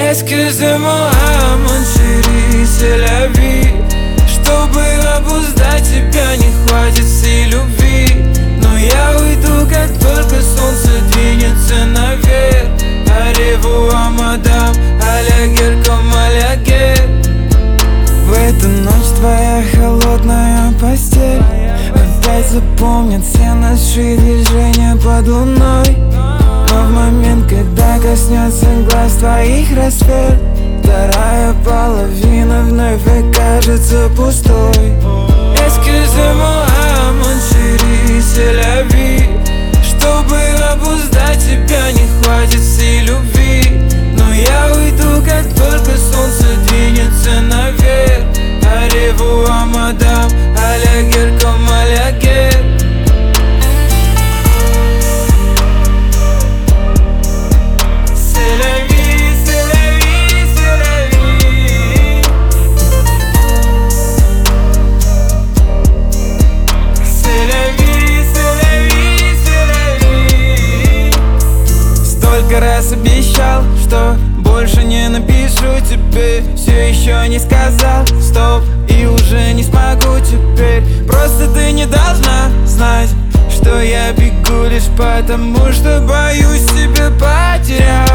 Excusez-moi, mon chéri, c'est la vie. Чтобы обуздать тебя, не хватит сил любви. Но я уйду, как только солнце двинется наверх. Аревуа, мадам, а-ля гер, ком а-ля гер. В эту ночь твоя холодная постель опять запомнит все наши движения под луной. Но в момент, когда коснется глаз твоих рассвет, вторая половина вновь окажется пустой. Excusez-moi, mon chéri, c'est la vie. Чтобы обуздать тебя, не хватит сил любви. Но я уйду, как только солнце двинется наверх. Аревуа, мадам, а-ля гер, ком а-ля гер. Столько раз обещал, что больше не напишу тебе. Все еще не сказал стоп, и уже не смогу теперь. Просто ты не должна знать, что я бегу лишь потому, что боюсь тебя потерять.